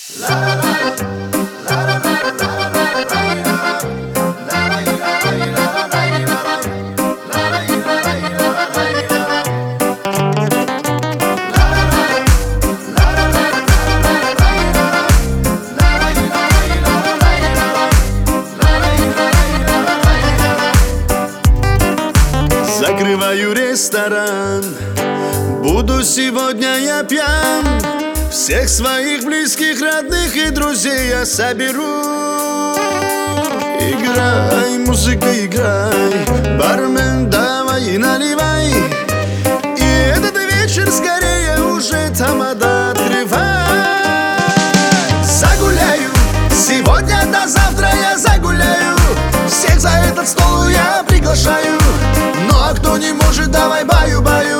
Закрываю ресторан, буду сегодня я пьян. Всех своих близких, родных и друзей я соберу. Играй, музыка, играй, бармен, давай и наливай. И этот вечер скорее уже тамада открывай. Загуляю, сегодня до завтра я загуляю. Всех за этот стол я приглашаю. Ну а кто не может, давай баю-баю.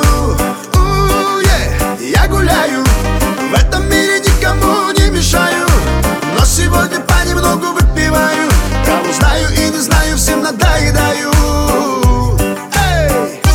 Я гуляю, в этом мире никому не мешаю. Но сегодня понемногу выпиваю. Кого знаю и не знаю, всем надоедаю. Эй!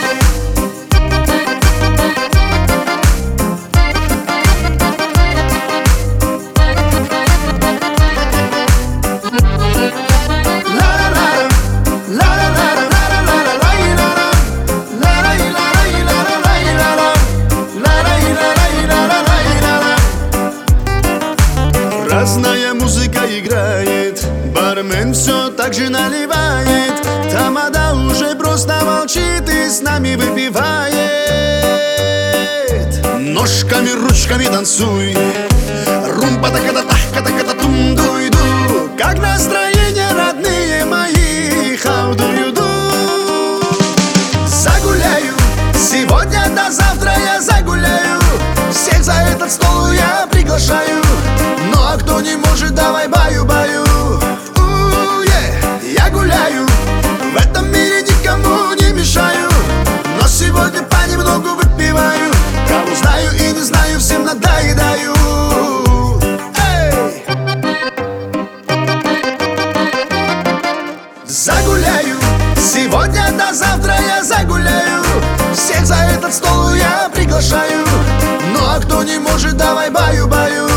Разная музыка играет, бармен все так же наливает. Тамада уже просто молчит и с нами выпивает. Ножками, ручками танцуй, румба-така-та-та-ка-та-ка-та-тум-ду-иду. Как настроение, родные мои, how do you do? Загуляю, сегодня до завтра я загуляю. Всех за этот стол я приглашаю. Ну а кто не может, давай баю-баю. Я гуляю, в этом мире никому не мешаю. Но сегодня понемногу выпиваю. Кого знаю и не знаю, всем надоедаю. Эй! Загуляю, сегодня до завтра я загуляю. Всех за этот стол я приглашаю. Ну а кто не может, давай баю-баю.